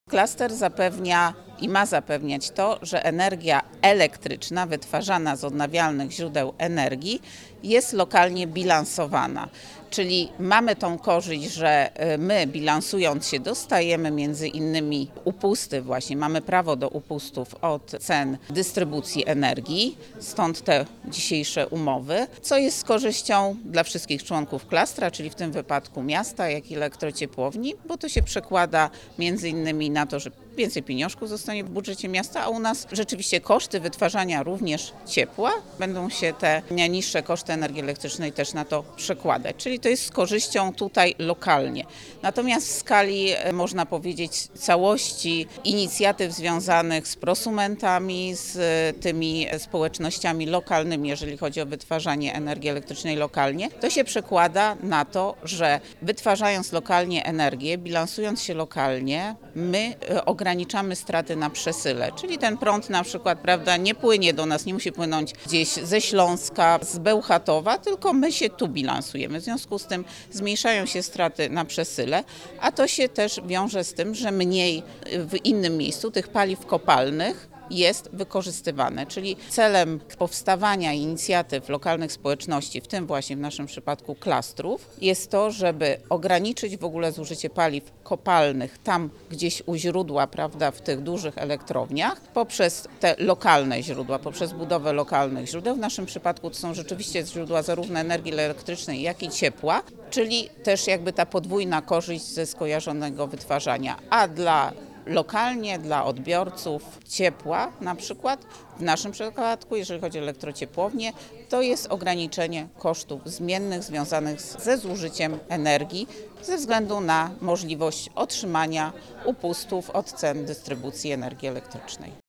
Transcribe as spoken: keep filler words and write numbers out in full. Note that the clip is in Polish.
Klaster zapewnia i ma zapewniać to, że energia elektryczna wytwarzana z odnawialnych źródeł energii jest lokalnie bilansowana. Czyli mamy tą korzyść, że my bilansując się dostajemy między innymi upusty właśnie, mamy prawo do upustów od cen dystrybucji energii, stąd te dzisiejsze umowy, co jest z korzyścią dla wszystkich członków klastra, czyli w tym wypadku miasta, jak i elektrociepłowni, bo to się przekłada między innymi na to, że więcej pieniążków zostanie w budżecie miasta, a u nas rzeczywiście koszty wytwarzania również ciepła, będą się te niższe koszty energii elektrycznej też na to przekładać, czyli to jest z korzyścią tutaj lokalnie. Natomiast w skali, można powiedzieć, całości inicjatyw związanych z prosumentami, z tymi społecznościami lokalnymi, jeżeli chodzi o wytwarzanie energii elektrycznej lokalnie, to się przekłada na to, że wytwarzając lokalnie energię, bilansując się lokalnie, my ograniczamy straty na przesyle, czyli ten prąd na przykład, prawda, nie płynie do nas, nie musi płynąć gdzieś ze Śląska, z Bełchatowa, tylko my się tu bilansujemy. W związku z tym zmniejszają się straty na przesyle, a to się też wiąże z tym, że mniej w innym miejscu tych paliw kopalnych jest wykorzystywane, czyli celem powstawania inicjatyw lokalnych społeczności, w tym właśnie w naszym przypadku klastrów, jest to, żeby ograniczyć w ogóle zużycie paliw kopalnych tam gdzieś u źródła, prawda, w tych dużych elektrowniach, poprzez te lokalne źródła, poprzez budowę lokalnych źródeł. W naszym przypadku to są rzeczywiście źródła zarówno energii elektrycznej, jak i ciepła, czyli też jakby ta podwójna korzyść ze skojarzonego wytwarzania, a dla lokalnie dla odbiorców ciepła, na przykład w naszym przypadku, jeżeli chodzi o elektrociepłownię, to jest ograniczenie kosztów zmiennych związanych ze zużyciem energii ze względu na możliwość otrzymania upustów od cen dystrybucji energii elektrycznej.